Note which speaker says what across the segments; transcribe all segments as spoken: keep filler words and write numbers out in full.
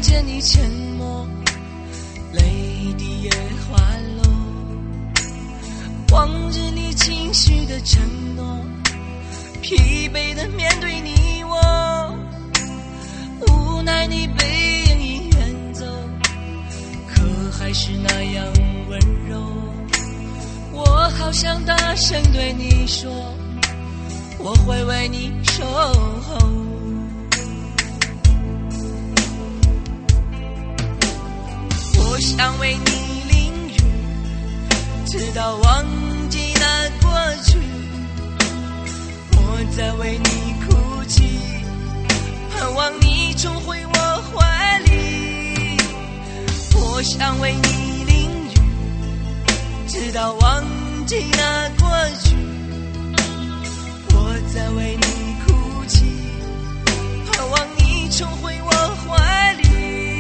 Speaker 1: 见你沉默，泪滴也滑落，忘记你情绪的承诺，疲惫的面对你我，无奈你背影已远走，可还是那样温柔。我好想大声对你说，我会为你守候。我想为你淋雨，直到忘记那过去。我在为你哭泣，盼望你重回我怀里。我想为你淋雨，直到忘记那过去。我在为你哭泣，盼望你重回我怀里。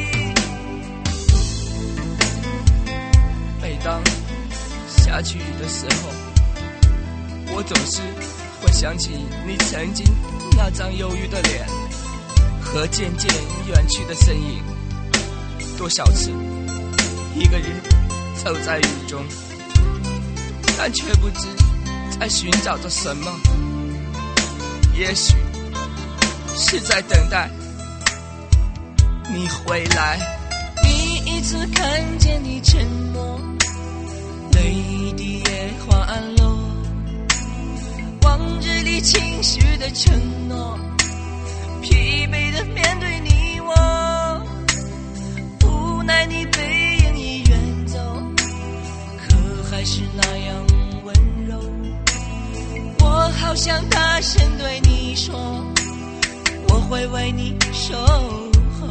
Speaker 1: 每当下起雨的时候，我总是会想起你曾经那张忧郁的脸和渐渐远去的身影。多少次一个人走在雨中，但却不知在寻找着什么，也许是在等待你回来。第一次看见你沉默，泪滴也滑落，忘记你情绪的承诺，疲惫的面对你我，无奈你背影已远走，可还是那样温柔。我好想大声对你说，我会为你守候。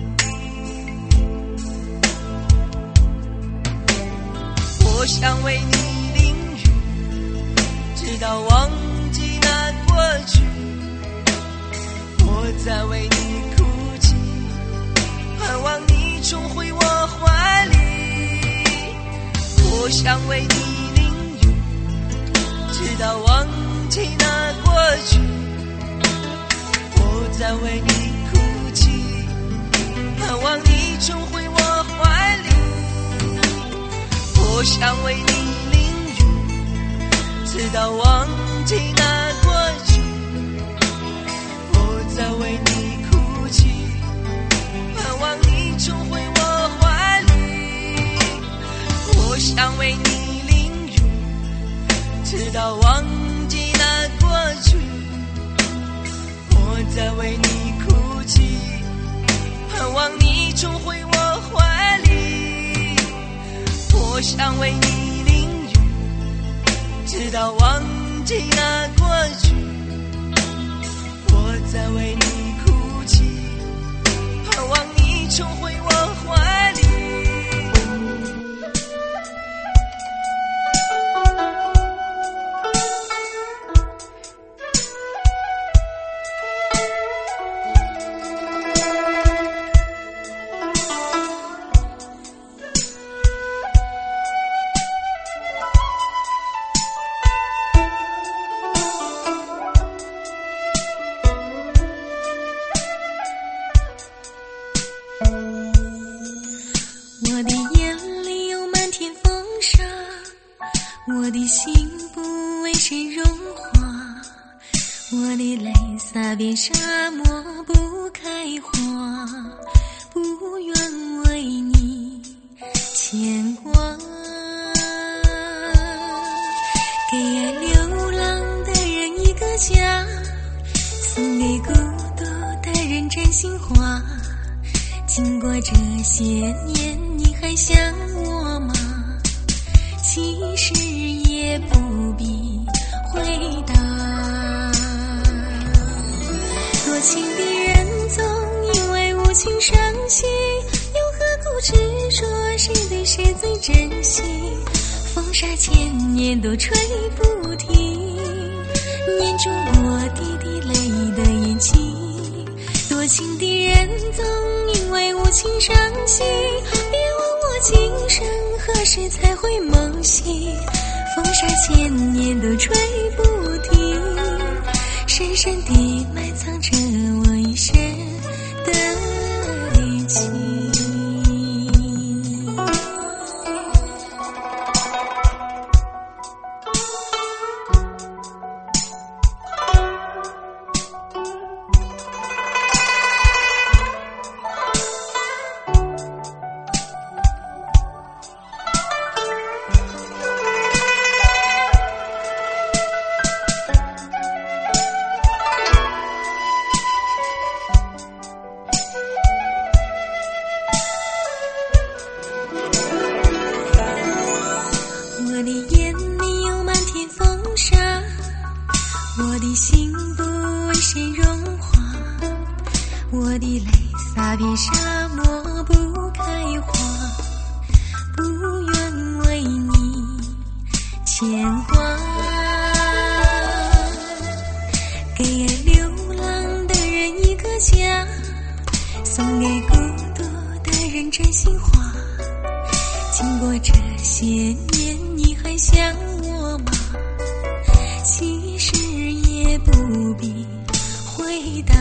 Speaker 1: 我想为你淋雨，直到忘记那过去。我在为你哭泣，盼望你重回我怀里。我想为你淋雨，直到忘记那过去。我在为你哭泣，盼望你重回我怀里。我想为你淋雨，直到忘记那过去。我在为你哭泣，盼望你重回我怀里。我想为你淋雨，直到忘记那过去。我在为你哭泣，盼望你重回我怀里。我想为你淋雨，直到忘记那过去。我在为你哭泣，盼望你重回我怀里。
Speaker 2: 我的眼里有满天风沙，我的心不为谁融化，我的泪洒遍沙漠不开花，不愿为你牵挂。给爱流浪的人一个家，送给孤独的人真心话。经过这些年，你还想我吗？其实也不必回答。多情的人总因为无情伤心，又何苦执着谁对谁最真心？风沙千年都吹不停，粘住我滴滴泪的眼睛。多情的人总因为无情伤心，别问我今生何时才会梦醒。风沙千年都吹不停，深深地埋藏着我一生的情。 沙，我的心不为谁融化，我的泪洒遍沙漠不开花，不愿为你牵挂。给流浪的人一个家，送给孤独的人真心话。经过这些年，你还想我吗？其实也不必回答。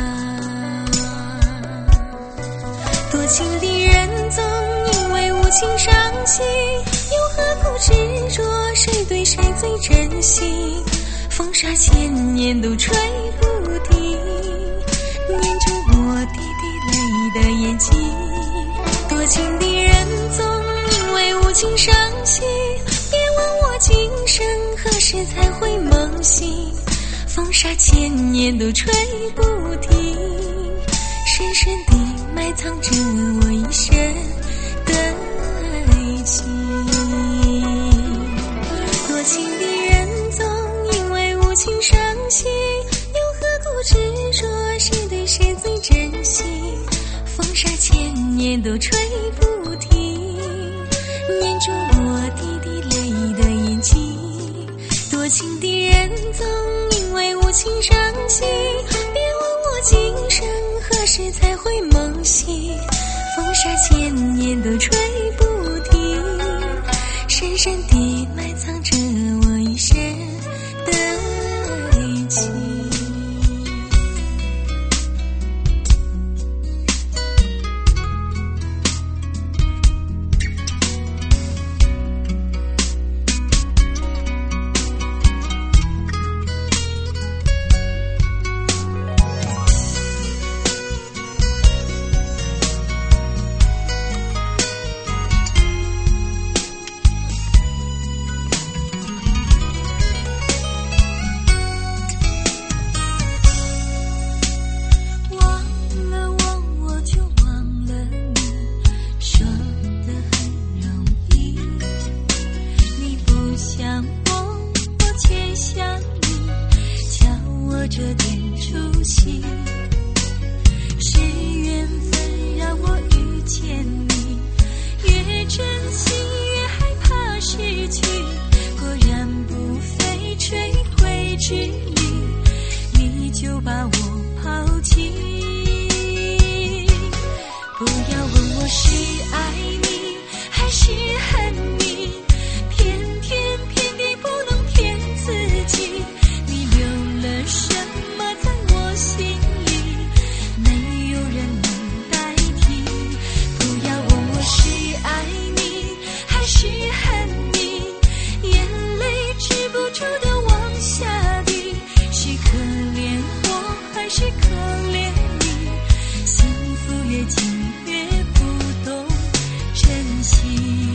Speaker 2: 多情的人总因为无情伤心，又何苦执着谁对谁最真心？风沙千年都吹不停，粘住我滴滴泪的眼睛。多情的人总因为无情伤心，别问我今生何时才会梦醒。风沙千年都吹不停，深深地埋藏着我一生的爱情。多情的人总因为无情伤心，又何苦执着谁对谁最真心？风沙千年都吹不停，粘住我滴滴泪的眼睛。多情的人总因为无情伤心，别问我今生何时才会梦醒。风沙千年都吹不停，深深地埋藏着我一生的爱情。这点出息，是缘分让我遇见你，越珍惜越害怕失去，果然不费吹灰之力，你就把我抛弃。不要问我是爱你还是恨你，偏偏偏地不能骗自己，你留了什么在我心里，没有人能代替。不要问我是爱你还是恨你，眼泪止不住的往下滴，是可怜我还是可怜你，幸福越近越不懂珍惜。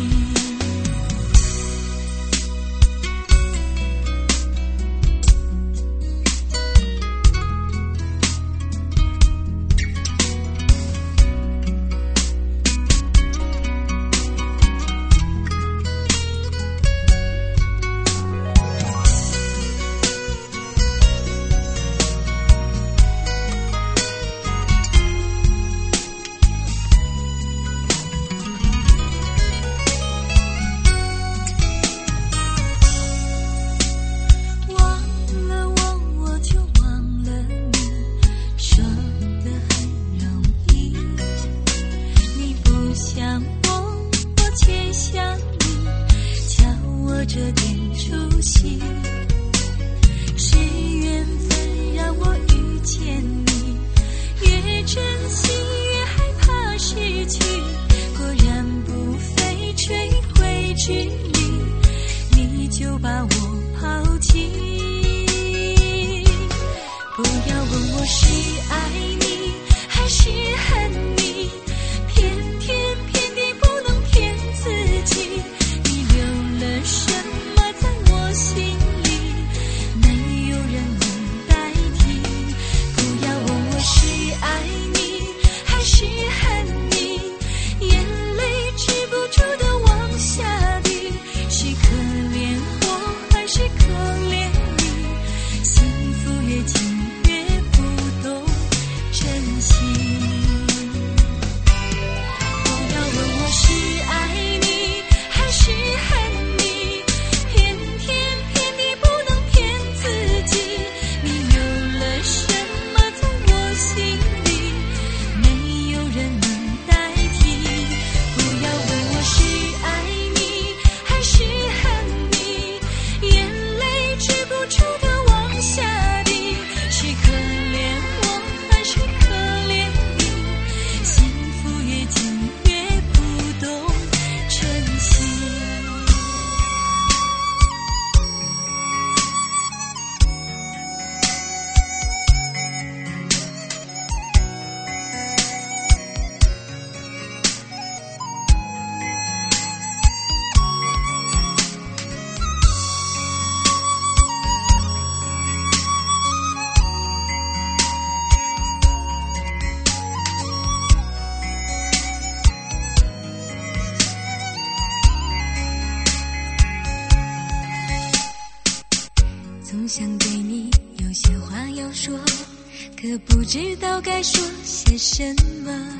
Speaker 2: 总想对你有些话要说，可不知道该说些什么。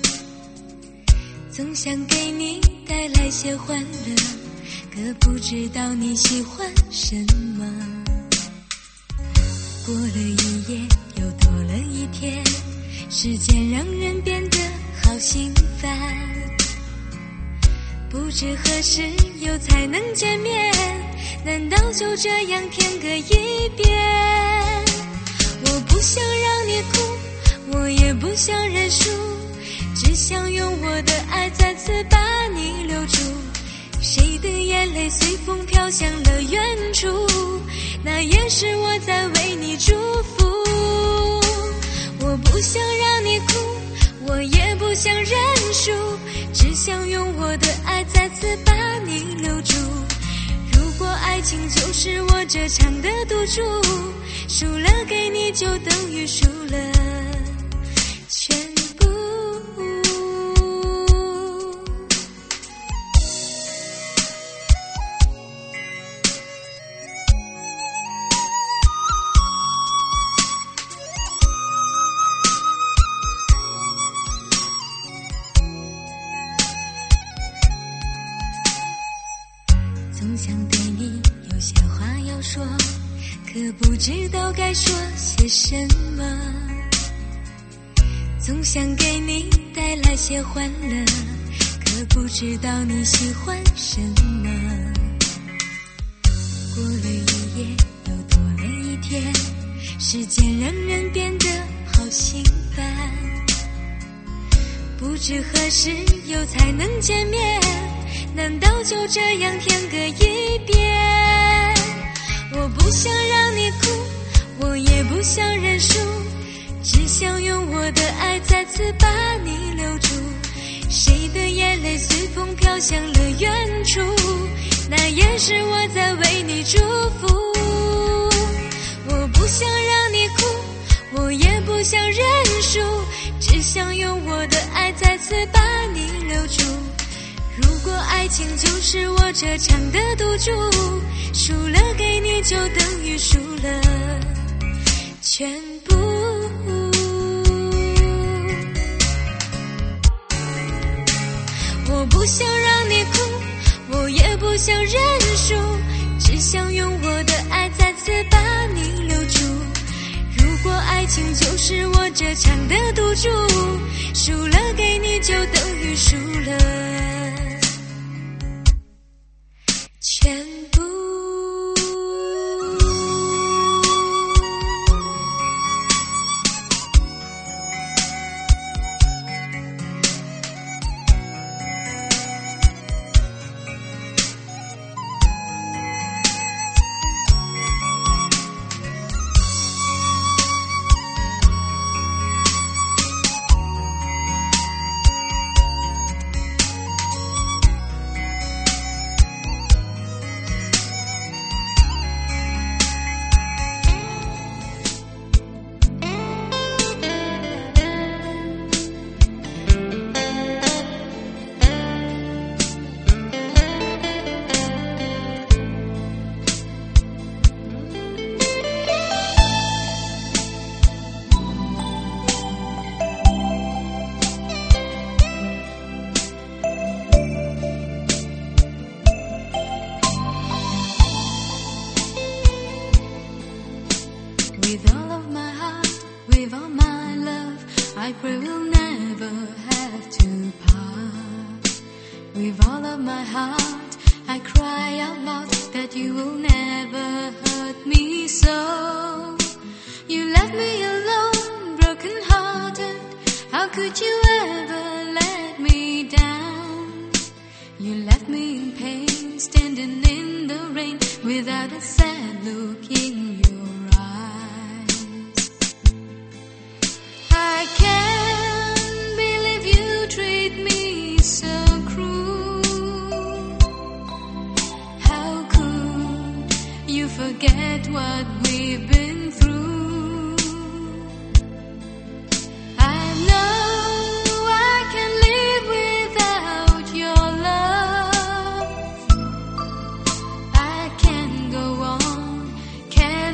Speaker 2: 总想给你带来些欢乐，可不知道你喜欢什么。过了一夜又多了一天，时间让人变得好心烦，不知何时又才能见面，难道就这样天各一边？我不想让你哭，我也不想认输，只想用我的爱再次把你留住。谁的眼泪随风飘向了远处，那也是我在为你祝福。我不想让你哭，我也不想认输，只想用我的爱再次把你留住。如果爱情就是我这场的赌注，输了给你就等于输了全部。总想对你有些话要说，可不知道该说些什么。总想给你带来些欢乐，可不知道你喜欢什么。过了一夜又多了一天，时间让人变得好心烦，不知何时又才能见面，难道就这样天各一边？我不想让你哭，我也不想认输，只想用我的爱再次把你留住。谁的眼泪随风飘向了远处，那也是我在为你祝福。我不想让你哭，我也不想认输，只想用我的爱再次把你留住。如果爱情就是我这场的赌注，输了给你就等于输了全部。我不想让你哭，我也不想认输，只想用我的爱再次把你留住。如果爱情就是我这场的赌注，输了给你就等于输了全部。With all of my heart, with all my love, I pray we'll never have to part. With all of my heart, I cry out loud that you will never hurt me so. You left me alone, broken hearted, how could you ever let me down? You left me in pain, standing in the rain, without a sad look in your I can't believe you treat me so cruel. How could you forget what we've been through? I know I can't live without your love. I can't go on, can't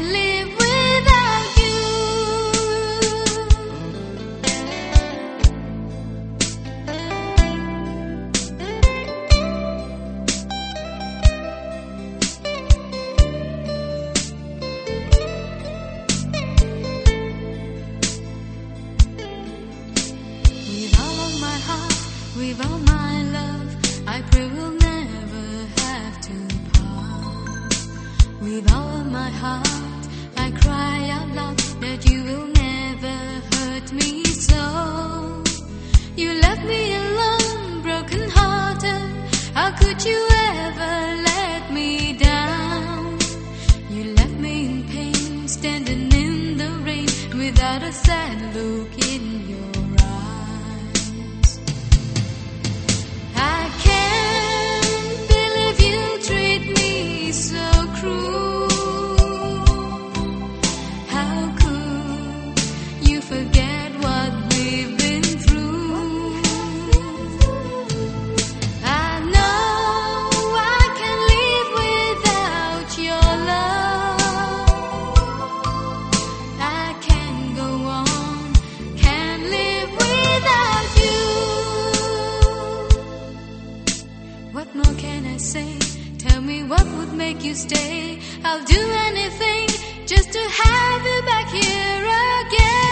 Speaker 2: standing in the rain without a sad look in your eyes. I can't believe you treat me so cruel. How could you forget what we've been through? I know I can't live without your love. I can't go on, can't live without you. What more can I say? Tell me what would make you stay. I'll do anything just to have you back here again.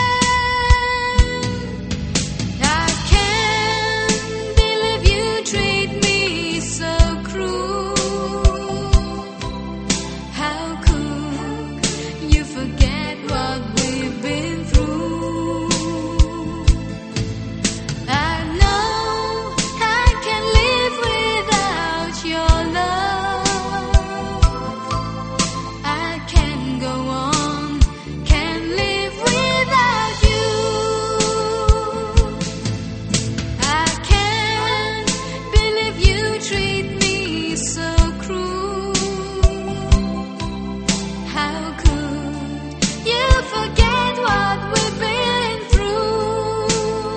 Speaker 2: I can't believe you treat me so cruel. How could you forget what we've been through? I know I can't live without your love. I can't go on, can't live without you. I can't believe you treat me so cruel. How could you forget what we've been through?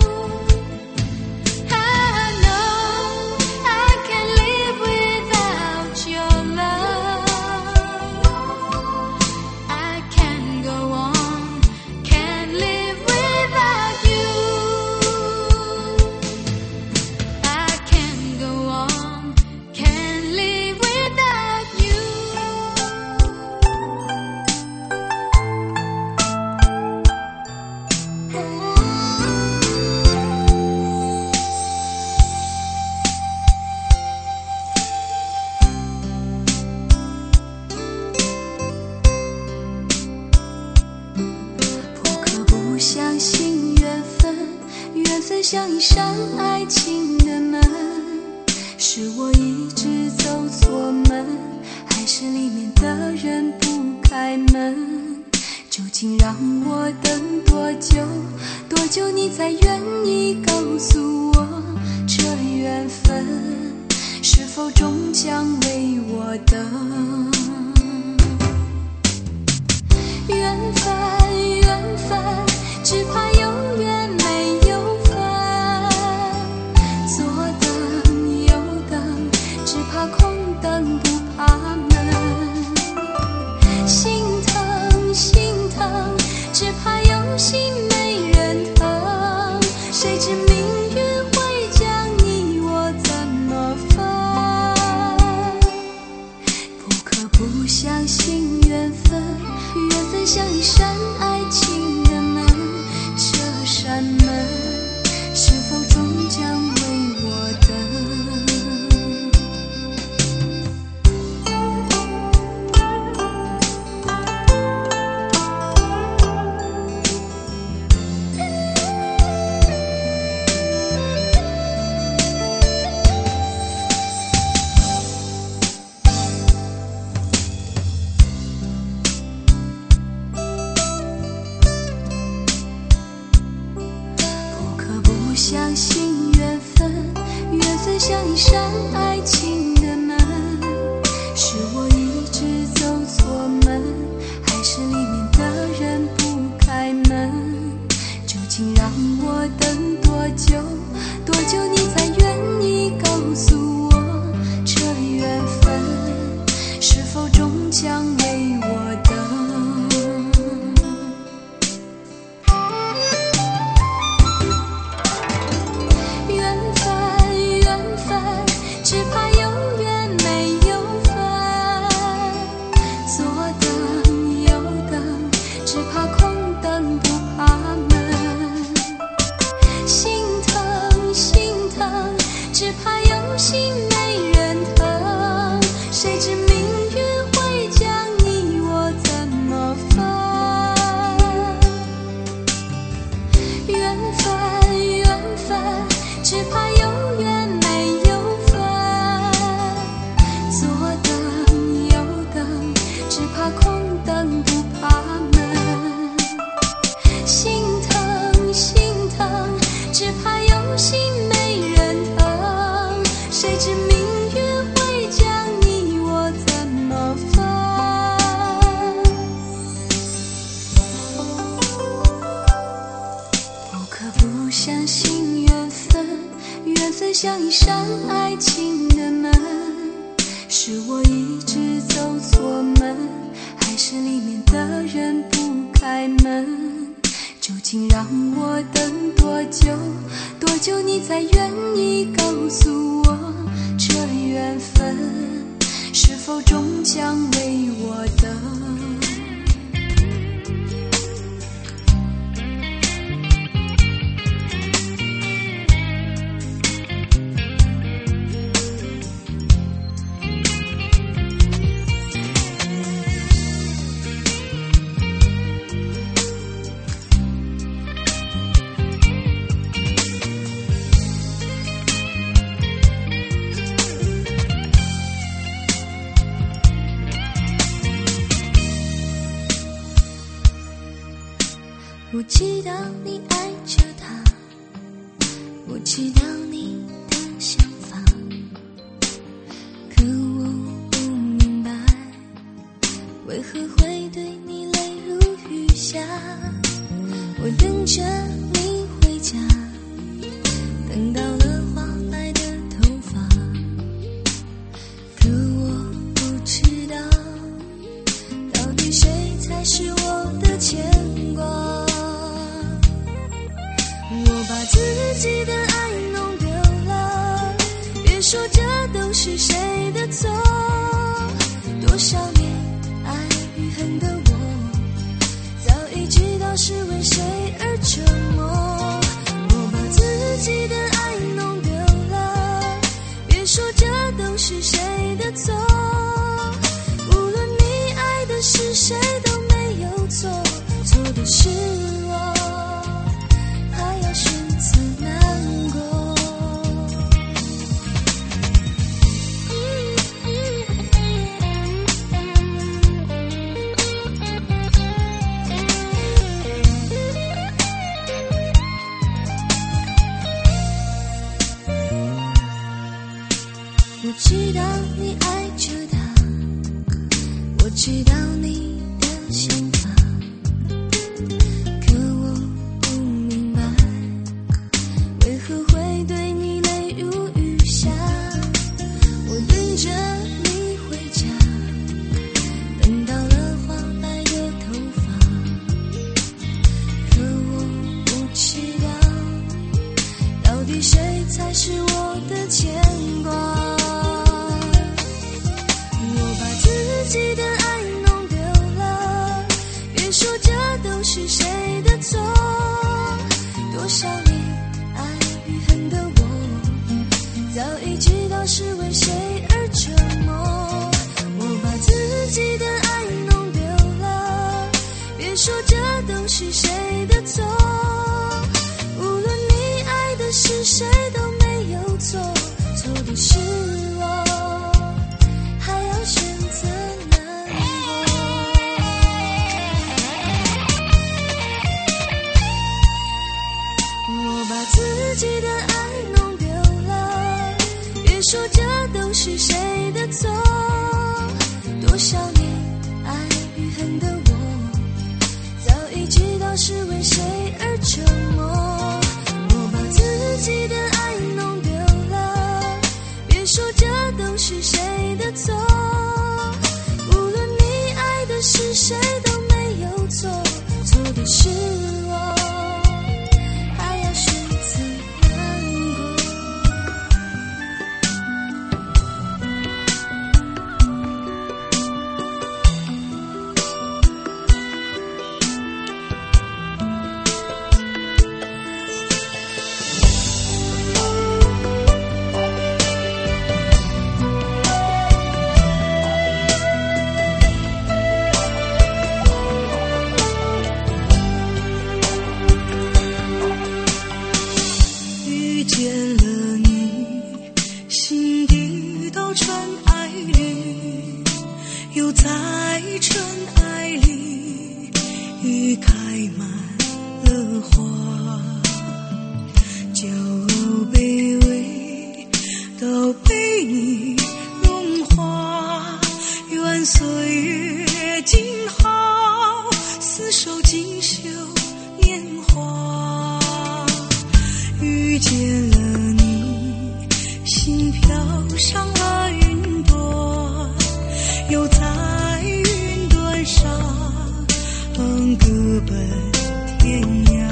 Speaker 2: I know I can't live without your love. I can't go on, can't live without you. I can't go on, can't live without you. 不可不相信缘分，缘分像一扇爱情的门，是我一直走错门，还是里面的人不开门？究竟让我等多久，多久你才愿意告诉我，这缘分是否终将为我等？缘分，缘分，只怕永远没有分。左等右等，只怕空等不怕门。心疼，心疼，只怕有心没人疼。谁知命运会将你我怎么分？不可不相信缘分，缘分像一扇爱情的门，这扇门是否终将为我等？不可不相信缘分，缘分像一扇爱情的门，是我一直走错门，还是里面的人不开门？究竟让我等多久，多久你才愿意告诉我，这缘分是否终将为我等？缘分，缘分，只怕永像一扇爱情的门，是我一直走错门，还是里面的人不开门？究竟让我等多久，多久你才愿意告诉我，这缘分是否终将为我等？我知道你爱着他，我知道你的想法，可我不明白，为何会对你泪如雨下。我等着你回家，等到了花白的头发，可我不知道，到底谁才是我的牵挂。我把自己的爱弄丢了，别说这都是谁的错，多少年爱与恨的我，早已知道是为谁而折磨。我把自己的爱弄丢了，别说这都是谁的错，无论你爱的是谁都没有错，错的是我选择难过。我知道你爱着他，我知道你的想法，可我不明白，为何会对你泪如雨下。我等着你回家，等到了花白的头发，可我不知道，到底谁才是我的牵挂。我把自己的爱弄丢了，别说这都是谁的错，多少年爱与恨的我，早已知道是为谁而折磨。我把自己的爱弄丢了，别说这都是谁的错，无论你爱的是谁都没有错，错的是我还要选择难过。我把自己的爱弄丢了，别说这都是谁的错，多少年爱与恨的我，早已知道是为谁而折磨。我把自己的爱弄丢了，别说这都是谁的错，无论你爱的是谁都没有错，错的是我还要选择难过。
Speaker 3: 遇见了你，
Speaker 2: 上了云朵，又在云端上各奔天涯。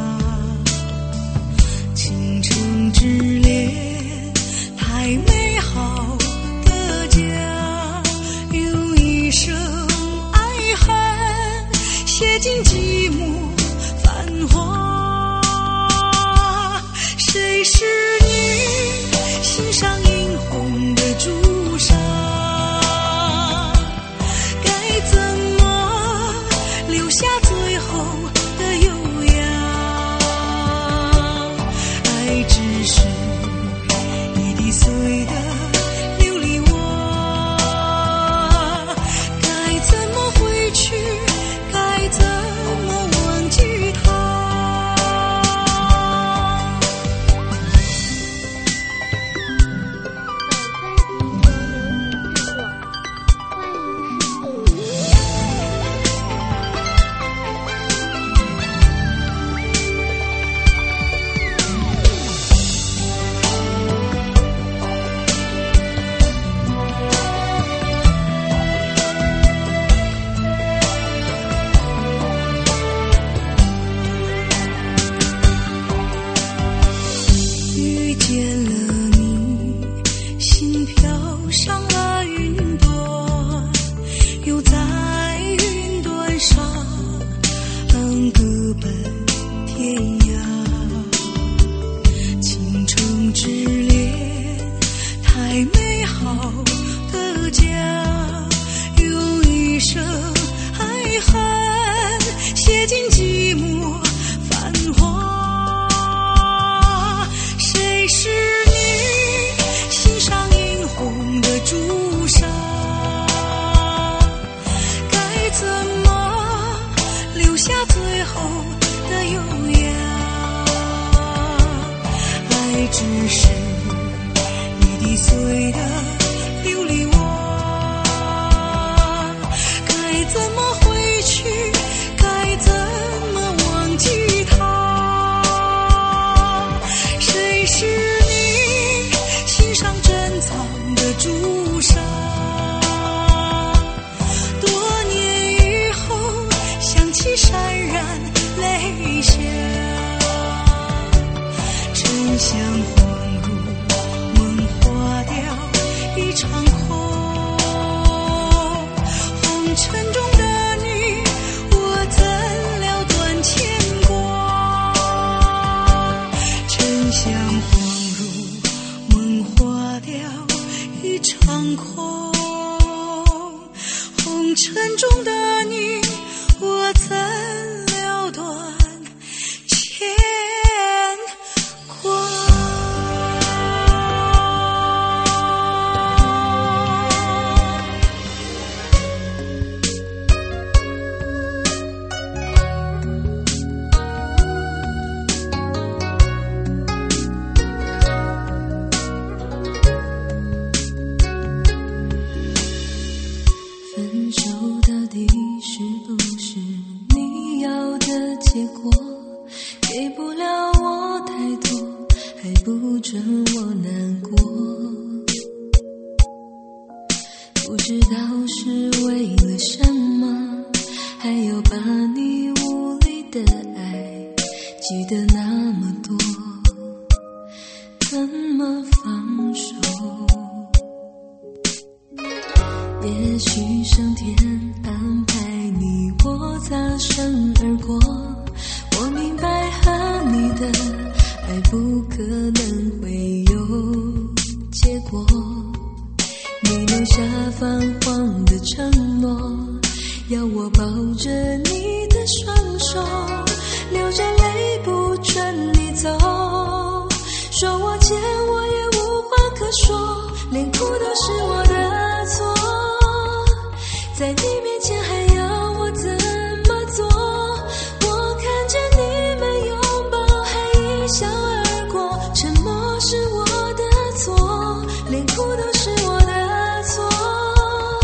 Speaker 2: 倾城之恋太美好的家，有一生爱恨写进寂寞繁华。谁是你心上映红的朱砂？该怎么留下最后的优雅？爱只是一滴碎的琉璃瓦，该怎么回去？该怎么忘记它？遇见了你，心飘上了云朵，又在云端上各奔天涯。倾城之恋太美好的家，有一生爱恨写进寂寞繁华。谁是你心上映红的朱砂？该怎么留下最后的优雅？爱只是一滴碎的琉璃瓦，该怎么回去？该怎么忘记它？谁是你心上珍藏的朱砂？多年以后想起潸然泪下，沉香恍如梦化掉一场空。红尘中的你，我怎了断牵挂？沉香恍如梦化掉一场空。红尘中的你，我怎了断牵挂？分手到底是不是你要的结果？给不了我太多，还不准我难过。不知道是为了什么，还要把你无理的爱记得那么多，怎么放手？也许上天安排你我擦身而过，我明白和你的爱不可能会有结果。你留下泛黄的承诺，要我抱着你的双手，流着泪不准你走。说我欠我也无话可说，连哭都是我的错。在你面前还要我怎么做？我看着你们拥抱还一笑而过，沉默是我的错，连哭都是我的错。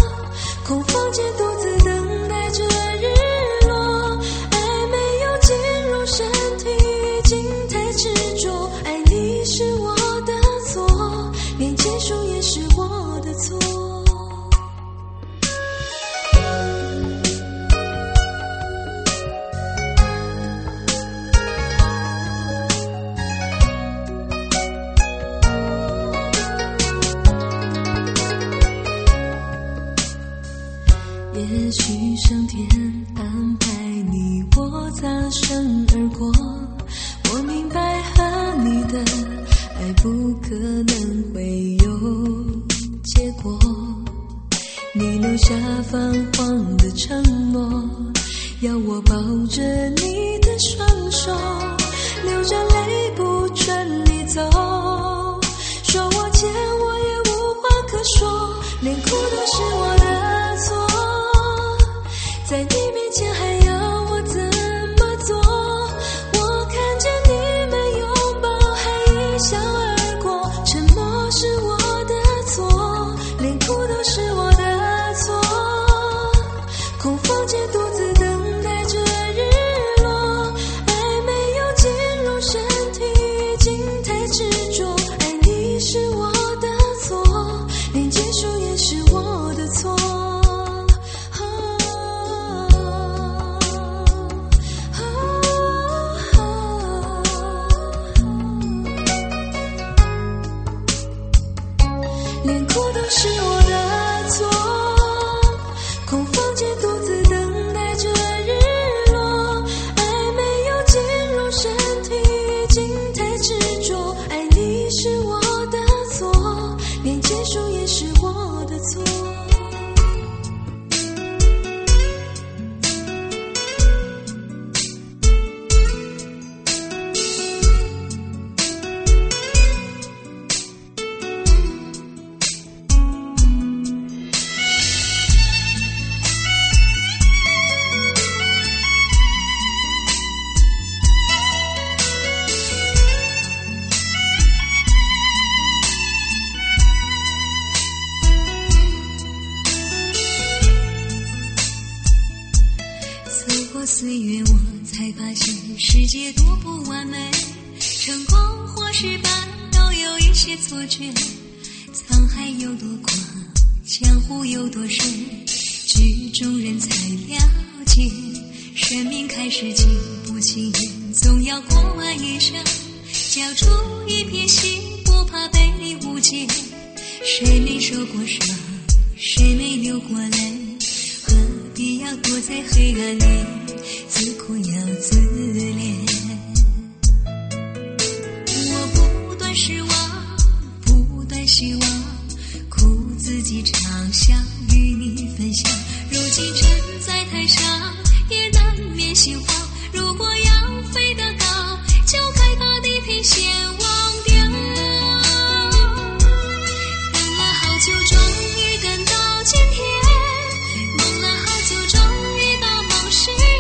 Speaker 2: 尘而过。我明白和你的爱不可能会有结果，你留下泛黄的承诺，要我抱着你的双手，流着泪不准你走，说我欠我也无话可说，连哭都是我的错，在你面前还要我怎么做？我看见你们拥抱还一笑而过，沉默是我的错，连哭都是我的错，空房间独自等待着日落，爱没有进入身体，已经太执着，爱你是我的错，连结束也是我的错。连哭都是我的错，空房间独自等待着日落，爱没有进入身体，已经太执着，爱你是我的错，连结束也是我的错。走过岁月，我才发现世界多不完美，成功或失败都有一些错觉，沧海有多宽，江湖有多深，剧中人才了解，生命开始经不起眼，总要过完一生，交出一片心，不怕被你误解，谁没受过伤，谁没流过泪，何必要躲在黑暗里自哭要自怜？我不断失望，不断希望，苦自己尝，想与你分享，如今站在台上也难免心慌，如果要飞得高，就该把地平线忘掉。等了好久，终于等到今天，梦了好久，终于把梦实现。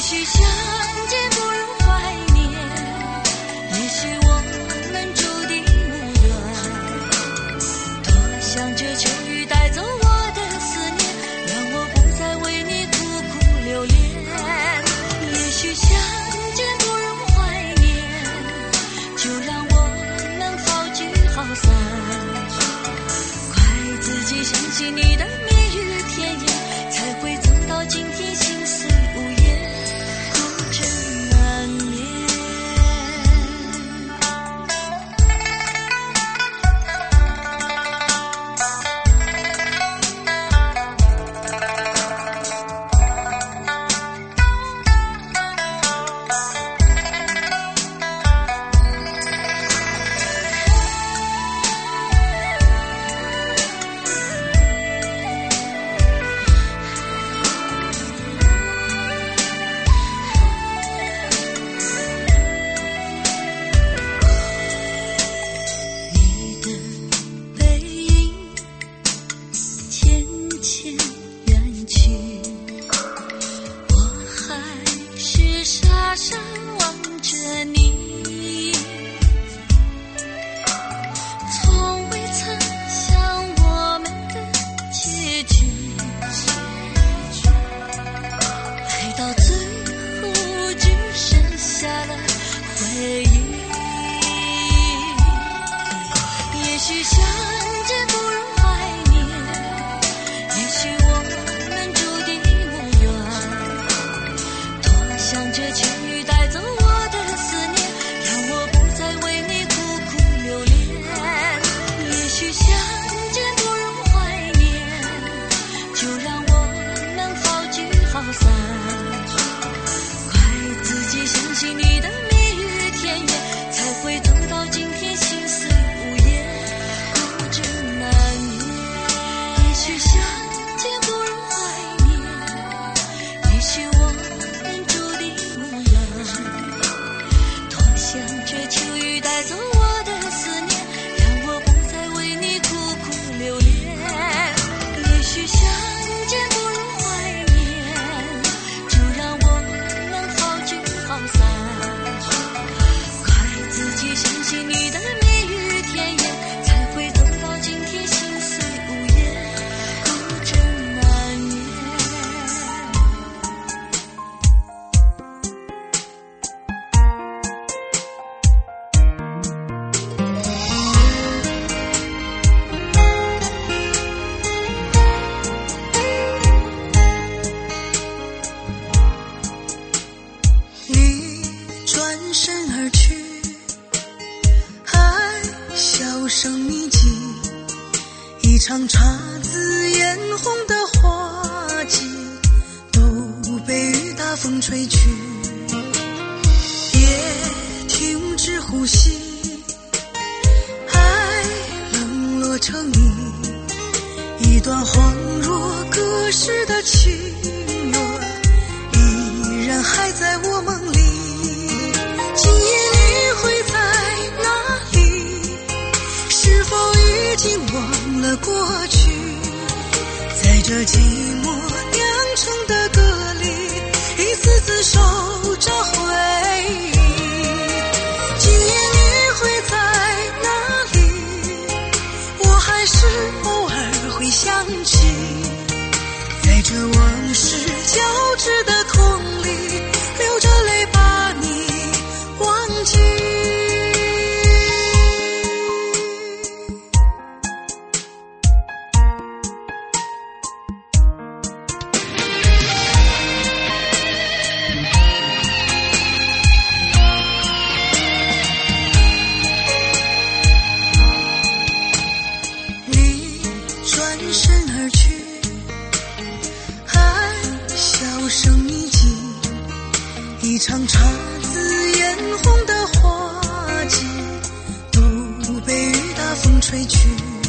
Speaker 2: 许相见不如怀念，也许我们注定无缘。多想这秋雨带走我的思念，让我不再为你苦苦留恋。也许相见不如怀念，就让我们好聚好散。快自己相信你的蜜语甜言，才会走到今天心碎无言，孤枕难眠。
Speaker 3: 一场姹紫嫣红的花季，都被雨打风吹去，也停止呼吸。爱冷落成泥，一段恍若隔世的情缘，依然还在我梦里。今夜你会在哪里？是否已经忘了过去？在这寂寞酿成的歌里，一次次守着回忆。今夜你会在哪里？我还是偶尔会想起，在这往事交织的空里，流着泪把你忘记。一场姹紫嫣红的花季，都被雨打风吹去，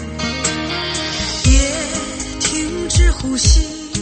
Speaker 3: 也停止呼吸。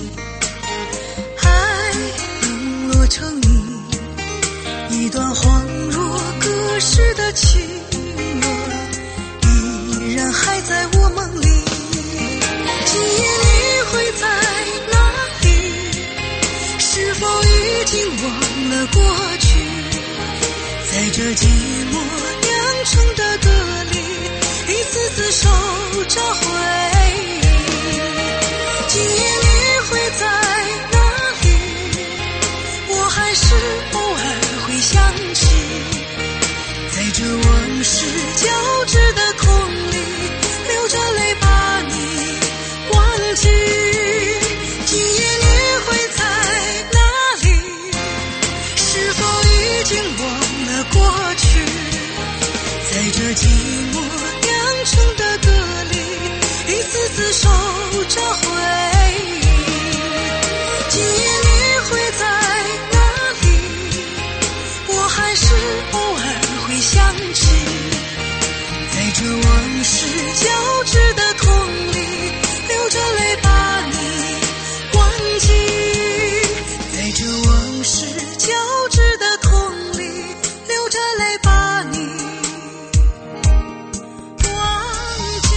Speaker 3: 爱冷落成泥，一段恍若隔世的情缘，依然还在我梦里。今夜你会在哪里？是否已已经忘了过去，在这寂寞酿成的歌里，一次次守着回忆。今夜你会在哪里？我还是偶尔会想起，在这往事交织的空里，流着泪把你忘记。今夜你会在哪里？是否已经忘了过去？在这寂寞酿成的歌里，一次次守着回忆。今夜你会在哪里？我还是偶尔会想起，在这往事交织的空里，流着泪把你忘记。在这往事交织的空里，流着泪把你忘记。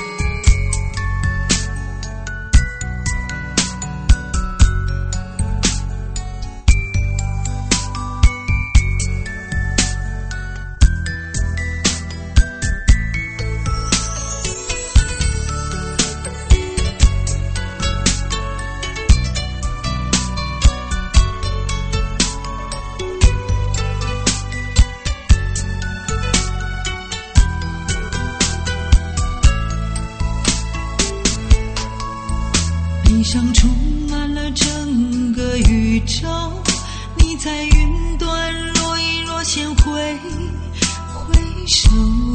Speaker 4: 悲伤充满了整个宇宙，你在云端若隐若现挥挥手，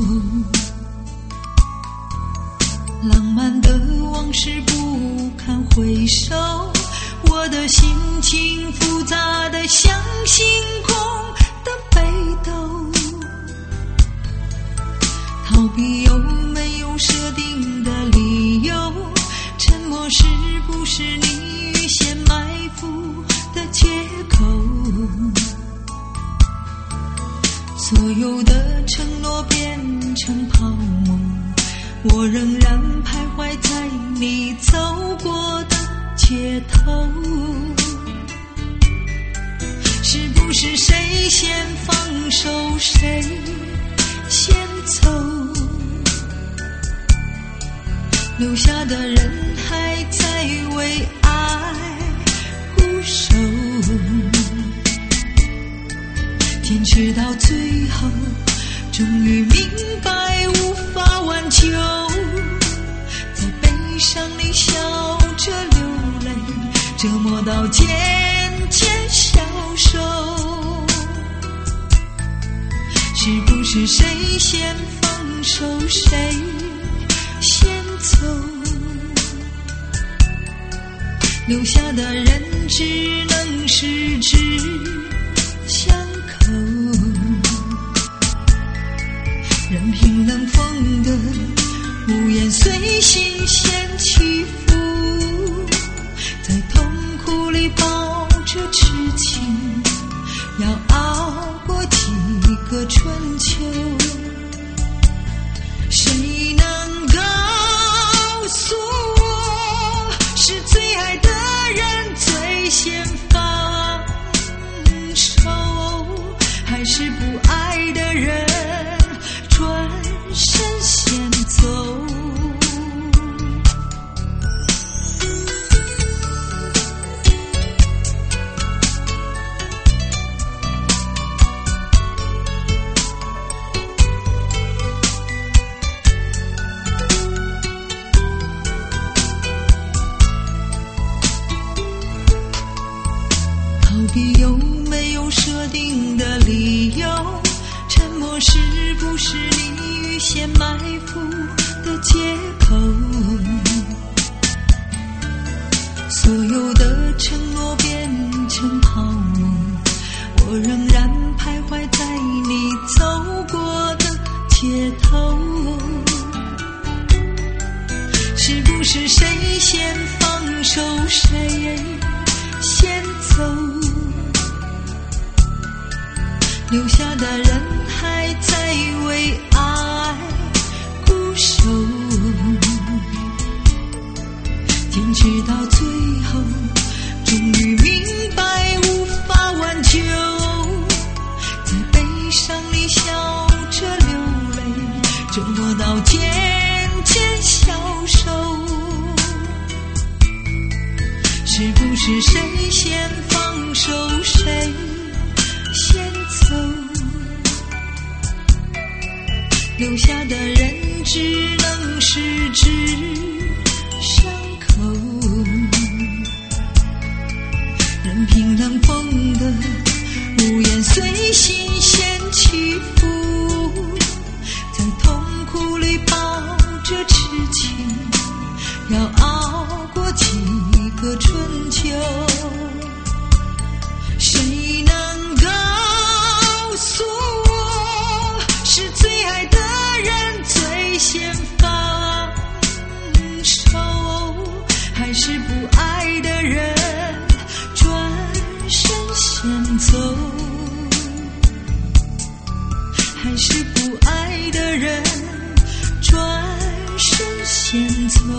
Speaker 4: 浪漫的往事不堪回首，我的心情复杂的像星空的北斗，逃避有没有设定的理由，沉默是不是你预先埋伏的借口？所有的承诺变成泡沫，我仍然徘徊在你走过的街头。是不是谁先放手谁先走？留下的人还在为爱固守，坚持到最后，终于明白无法挽救，在悲伤里笑着流泪，折磨到渐渐消瘦。是不是谁先放手谁先走？留下的人只能十指相扣，任凭冷风的无言随心弦起伏，在痛苦里抱着痴情，要熬过几个春秋。谁能告诉我，是最爱的人最先放手，还是不爱的人转身先走？逃避有没有设定的理由？沉默是不是你预先埋伏的借口？所有的承诺变成泡沫，我仍然徘徊在你走过的街头。是不是谁先放手谁先走？留下的人还在为爱固守，坚持到最后，终于明白无留下的人只能十指相扣，任凭冷风的无言随心弦起伏，在痛苦里抱着痴情，要熬过几个春秋。谁能告诉我，是最爱的人最先放手，还是不爱的人转身先走？还是不爱的人转身先走？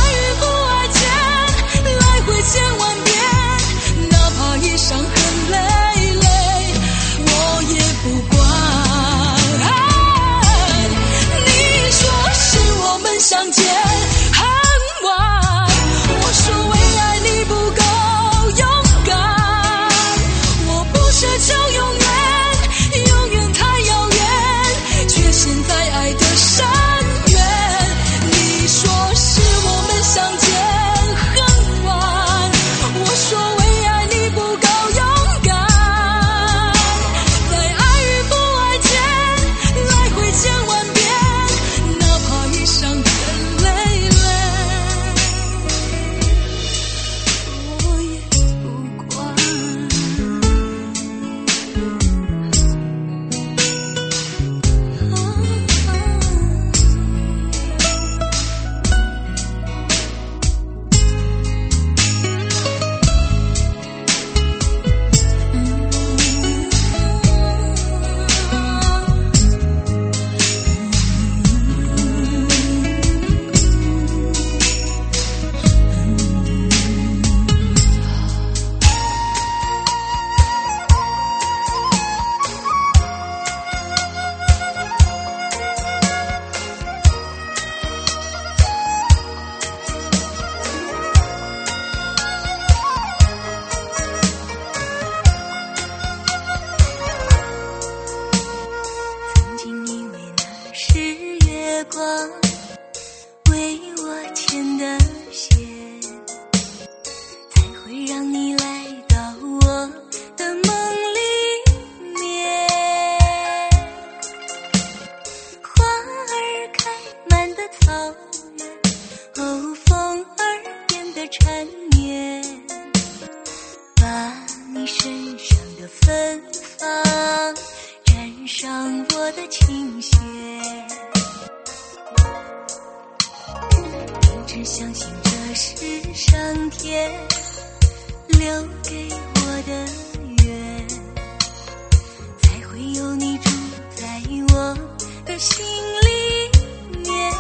Speaker 2: 伤痕累。 光，为我牵的线，才会让你来到我的梦里面。花儿开满的草原，哦，风儿变得缠绵，把你身上的芬芳沾上我的琴弦。一直相信这是上天留给我的缘，才会有你住在我的心里面。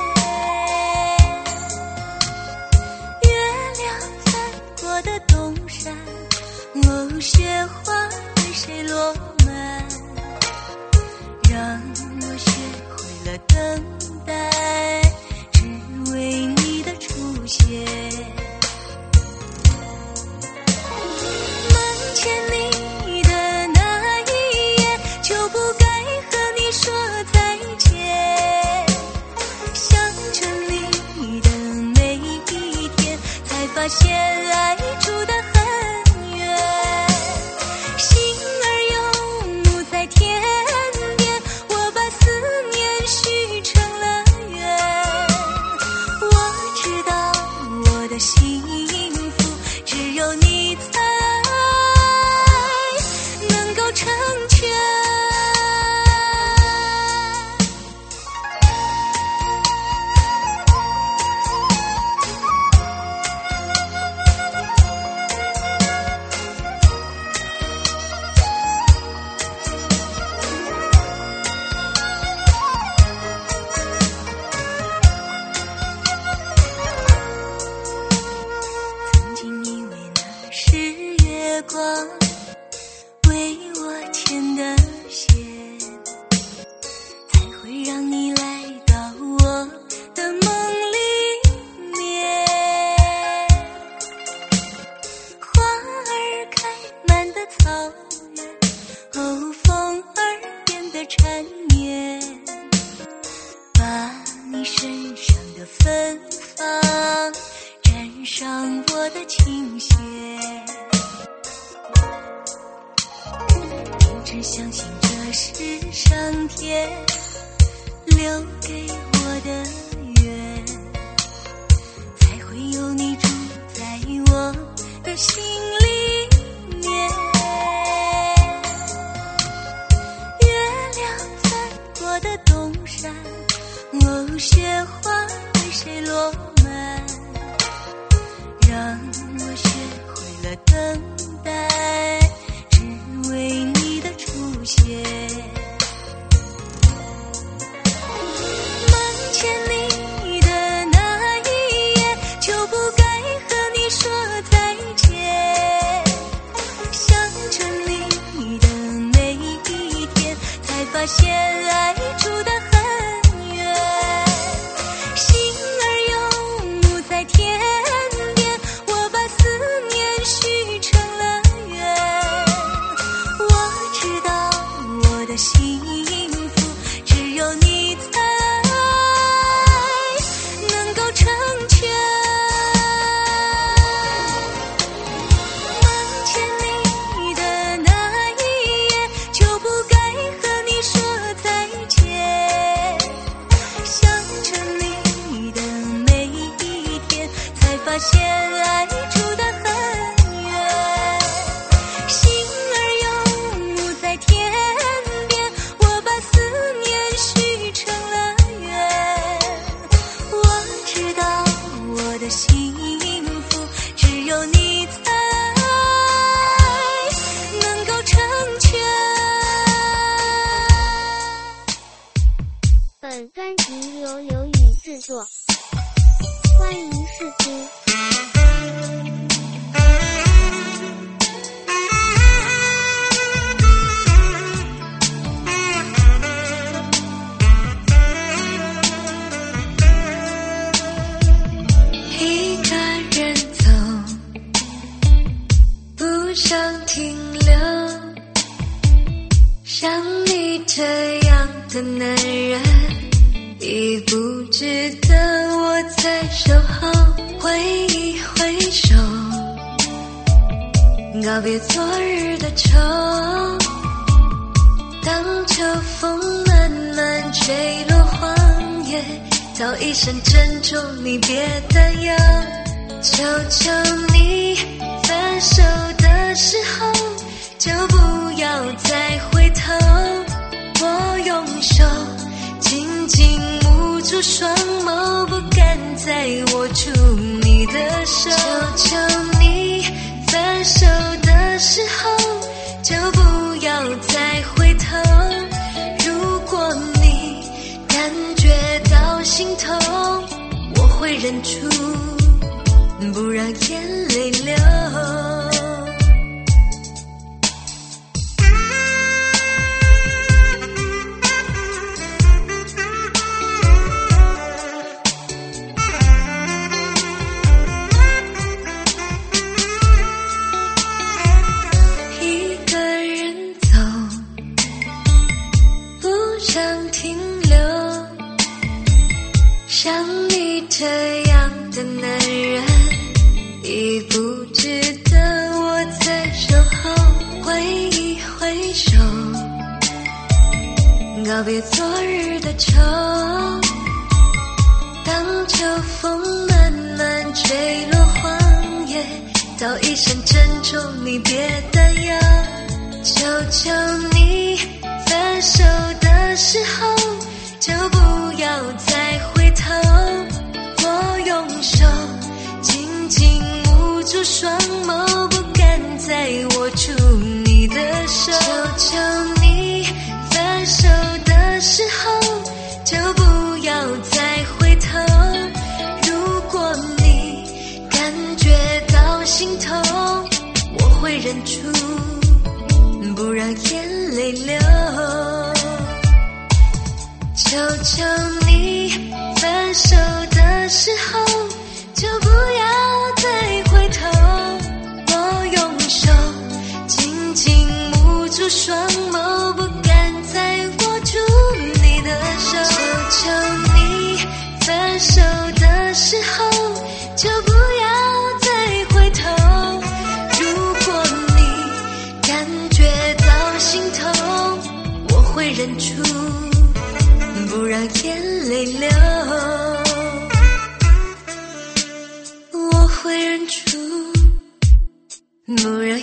Speaker 2: 月亮翻过的东山，哦，雪花为谁落满，让我学会了等待，只为你的出现。梦见你的那一夜，就不该和你说再见，想着你的每一天，才发现爱住得很远。心儿游牧在天边，我把思念许成了缘。我知道我的幸福只有你才能够成全。曾经以为那是月光，为我牵的线，才会让你来到我的梦里面。花儿开满的草原，哦，风儿变得缠绵，把你身上的芬芳沾上我的琴弦。一直相信这是上天留给我的缘，才会有你住在我的心里面。月亮翻过的东山，哦，雪花为谁落满，让我学会了等待，只为你的出现。梦见你的那一夜，就不该和你说再见，想着你的每一天，才发现爱住得很远。心儿游牧在天边，我把思念许成了缘。我知道我的幸福只有你才能够成全。梦见你的那一夜，就不该和你说再见，想着你的每一天，才发现爱住得很远。心儿游牧在天边，我把思念许成了缘。我知道我的幸福只有你才能够成全。
Speaker 5: 本专辑由刘宇制作，欢迎试听。
Speaker 2: 一个人走，不想停留，像你这样的男人已不值得我再守候。挥一挥手，告别昨日的愁。当秋风慢慢吹落荒野，道一声珍重，你别担忧。求求你，分手的时候就不要再回头。我用手紧紧捂住双眸，不敢再握住你的手。求求你，分手的时候就不要再回头。如果你感觉到心痛，我会忍住，不让眼泪流。像你这样的男人，已不值得我再守候。挥一挥手，告别昨日的愁。当秋风慢慢吹落荒野，道一声珍重，你别担忧。求求你，分手的时候就不要再回头。我用手紧紧捂住双眸，不敢再握住你的手。求求你，分手的时候就不要再回头。如果你感觉到心痛，我会忍住，不让眼泪流。求求你，分手的时候就不要再回头。我用手紧紧捂住双眸，不敢再握住你的手。求求你，分手的时候就不要再回头。如果你感觉到心痛，我会忍住，不让眼泪流。我会忍住，不让